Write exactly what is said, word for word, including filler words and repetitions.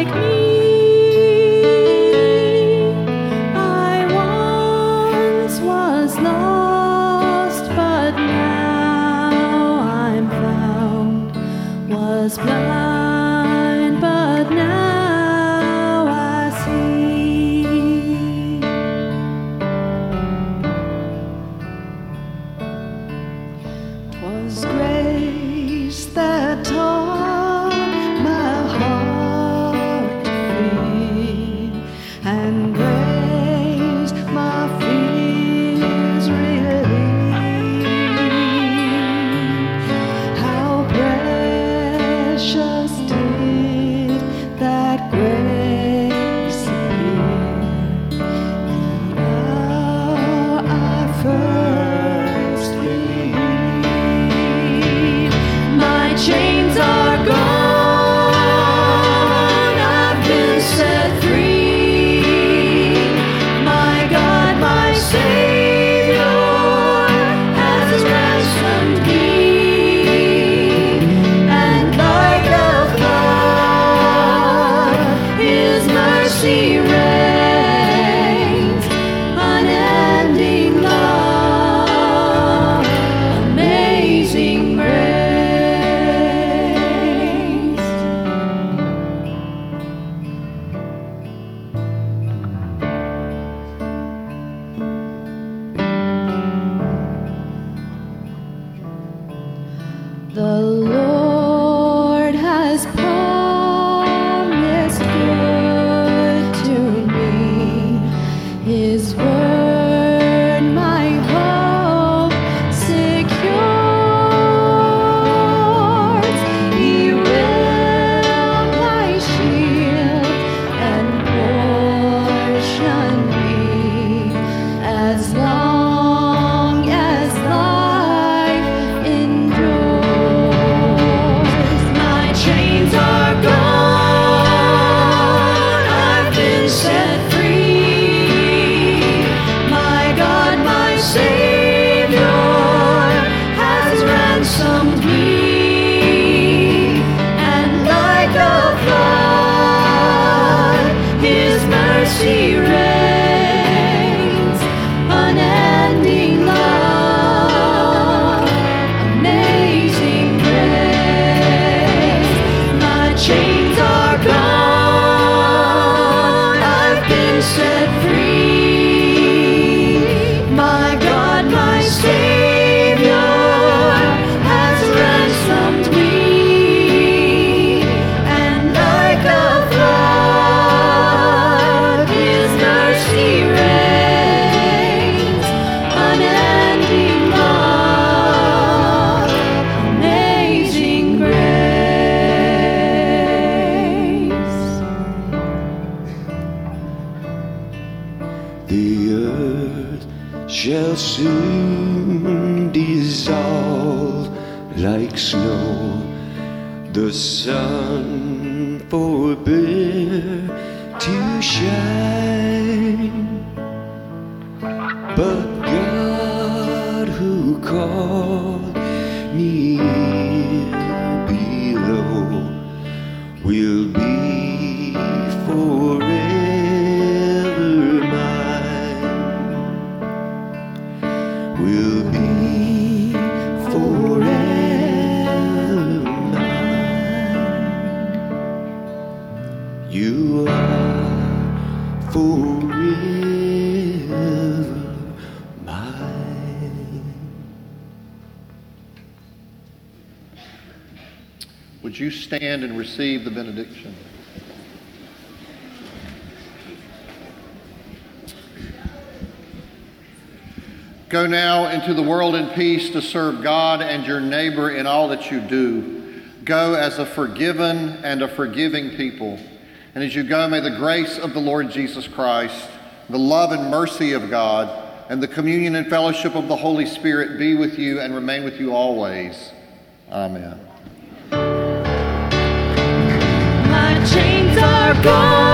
like me. I once was lost, but now I'm found. Was blind, but now I see. 'Twas grace that taught my heart to feed, and grace my fears relieved. How precious did that grace appear the hour I first believed. My chains are gone, I've been set free. My God, my Savior, has ransomed me. And like a flood, His mercy reigns, unending love, amazing grace. The Lord has promised good to me. His word my hope secures. He will my shield and portion be as long as life endures. My chains are gone, I've been set free. My God, my Savior, has ransomed me. And like a flood, His mercy reigns, unending love, amazing grace. My chains are gone, I've been set free. My God, my Savior, has ransomed me. And like a flood, His mercy reigns, unending love, amazing grace. The earth shall soon dissolve like snow. The sun forbear to shine, but God who called me below will be forever mine, will be forever mine. You are forever mine. Would you stand and receive the benediction? Go now into the world in peace to serve God and your neighbor in all that you do. Go as a forgiven and a forgiving people. And as you go, may the grace of the Lord Jesus Christ, the love and mercy of God, and the communion and fellowship of the Holy Spirit be with you and remain with you always. Amen. My chains are gone.